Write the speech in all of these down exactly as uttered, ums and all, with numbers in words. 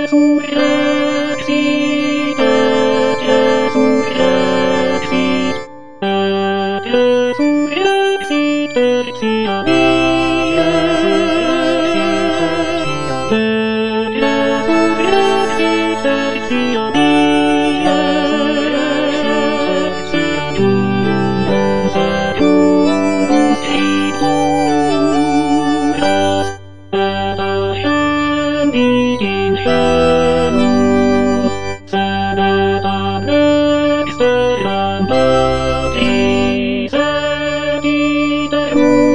resurrexit, resurrexit, resurrexit, tertia via, resurrexit, tertia via, Dominus, Dominus et curas, et ascendit in caelum, sedet ad dexteram Patris, et iter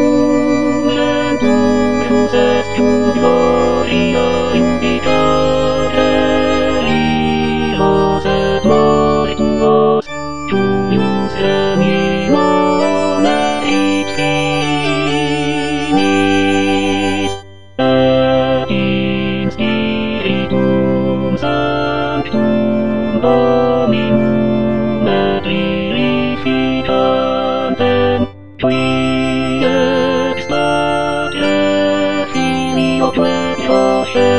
ungentus est cum gloria iubicare vivos et mortuos, Julius Emilio merit finis, et in spiritum sanctum Dominum et vivificantem, qui extate Filio Tuo